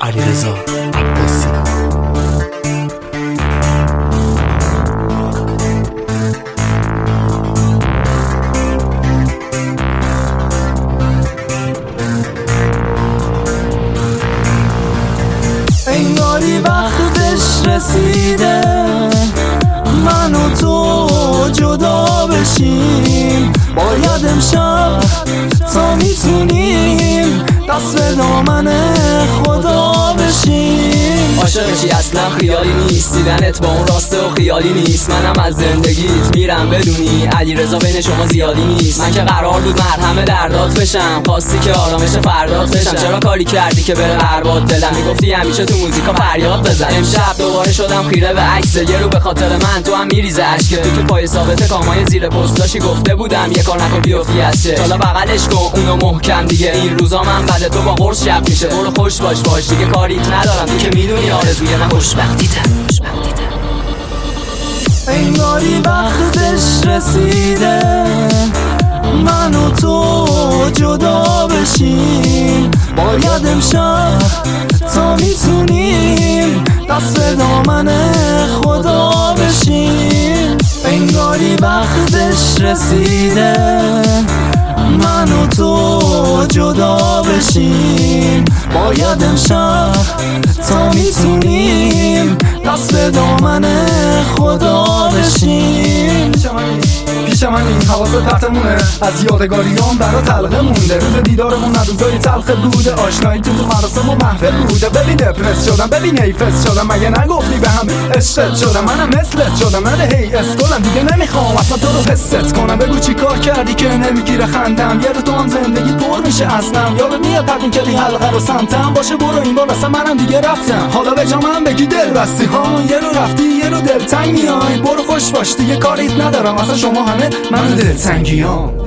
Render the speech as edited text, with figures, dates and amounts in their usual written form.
علیرضا عباسی. انگاری وقتش رسیده من و تو جدا بشیم، باید امشب تا میتونیم دست به دامن خدا بشیم. عاشقشی اصلا خیالی نیست، دیدنت با اون راسته و خیالی نیست. منم از زندگیت میرم بدونی علیرضا بین شما زیادی نیست. من که قرار بود مرهم دردات بشم، خواستی که آرامش فردات بشم. چرا کاری کردی که بره قربات دلم؟ میگفتی همیشه تو موزیکا فریاد بزن. امشب دوباره شدم خیره به عکس یه رو، به خاطر من تو هم میریزه اشک. تو که پای ثابت کامای زیر پستاشی گفته بودم یه کار نکن بیفتی از چه. حالا بغلش کن اونو محکم دیگه، این روزا من بعد تو با قرص شب میشه. برو خوش باش دیگه کاریت ندارم، تو که میدونی آرزوی من خوشبختیته. انگاری وقتش رسیده من و تو جدا بشیم، باید امشب تا میتونیم دست به دامن خدا بشیم. انگاری وقتش رسیده من و تو جدا بشیم، باید امشب تا میتونیم دست به دامن خدا بشیم. پیش من این حواست پرتمونه، از یادگاریام برا تلقه مونده. روز دیدارمون روزای تلخ بوده، آشنایی تو مراسم و محفل بوده. ببین دپرس شدم، ببین حیفت شدم، مگه نگفتی به هم عشقت شدم؟ منم مثلت شدم، من هی اسکلم دیگه نمیخوام اصلا تو رو حست کنم. بگو چی کار کردی که نمیگیره خندم؟ یاد تو هم زندگی پر میشه اصلا، یاد میاد قدیم که حلقه رو سمتم باشه. برو این بار اصلا منم دیگه رفتم، حالا به جا من بگی دل بستی ها. یه رو رفتی یه رو دلتنگ میای، برو خوش باش دیگه کاریت ندارم اصلا. شما همه من دلتنگیام.